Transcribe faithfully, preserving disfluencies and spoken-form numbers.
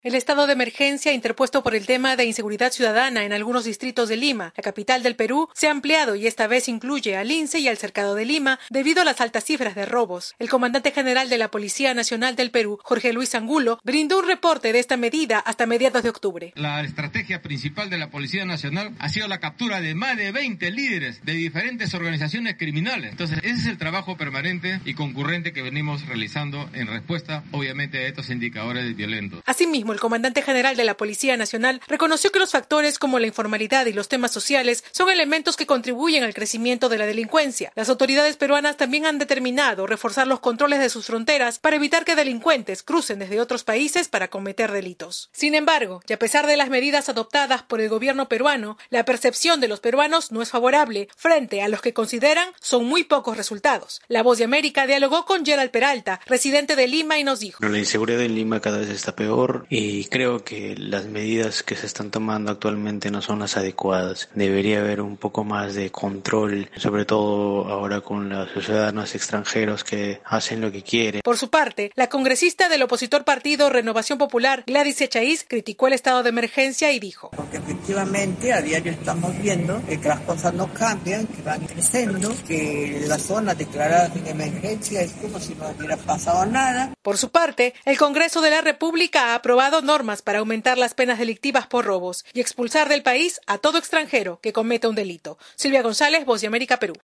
El estado de emergencia interpuesto por el tema de inseguridad ciudadana en algunos distritos de Lima, la capital del Perú, se ha ampliado y esta vez incluye al Lince y al Cercado de Lima debido a las altas cifras de robos. El comandante general de la Policía Nacional del Perú, Jorge Luis Angulo, brindó un reporte de esta medida hasta mediados de octubre. La estrategia principal de la Policía Nacional ha sido la captura de más de veinte líderes de diferentes organizaciones criminales. Entonces, ese es el trabajo permanente y concurrente que venimos realizando en respuesta, obviamente, a estos indicadores violentos. Asimismo, el comandante general de la Policía Nacional reconoció que los factores como la informalidad y los temas sociales son elementos que contribuyen al crecimiento de la delincuencia. Las autoridades peruanas también han determinado reforzar los controles de sus fronteras para evitar que delincuentes crucen desde otros países para cometer delitos. Sin embargo, y a pesar de las medidas adoptadas por el gobierno peruano, la percepción de los peruanos no es favorable frente a los que consideran son muy pocos resultados. La Voz de América dialogó con Gerald Peralta, residente de Lima, y nos dijo: La inseguridad en Lima cada vez está peor y creo que las medidas que se están tomando actualmente no son las adecuadas. Debería haber un poco más de control, sobre todo ahora con los ciudadanos extranjeros que hacen lo que quieren. Por su parte, la congresista del opositor partido Renovación Popular, Gladys Echaíz, criticó el estado de emergencia y dijo: Porque efectivamente a diario estamos viendo que las cosas no cambian, que van creciendo, que las zonas declaradas en emergencia es como si no hubiera pasado nada. Por su parte, el Congreso de la República ha aprobado normas para aumentar las penas delictivas por robos y expulsar del país a todo extranjero que cometa un delito. Silvia González, Voz de América, Perú.